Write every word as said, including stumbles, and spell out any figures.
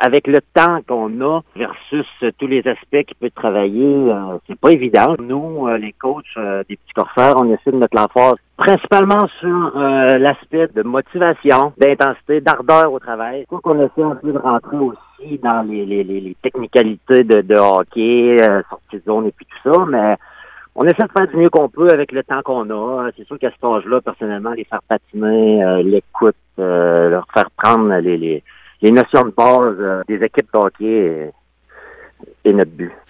avec le temps qu'on a versus euh, tous les aspects qu'il peut travailler, euh, c'est pas évident. Nous, euh, les coachs euh, des petits corsaires, on essaie de mettre l'emphase principalement sur euh, l'aspect de motivation, d'intensité, d'ardeur au travail. Quoi qu'on essaie un peu de rentrer aussi dans les, les, les, les technicalités de, de hockey, euh, sortie de zone et puis tout ça, mais on essaie de faire du mieux qu'on peut avec le temps qu'on a. C'est sûr qu'à cet âge-là, personnellement, les faire patiner, euh, l'écoute, euh, leur faire prendre les, les, les notions de base euh, des équipes de hockey est, est notre but.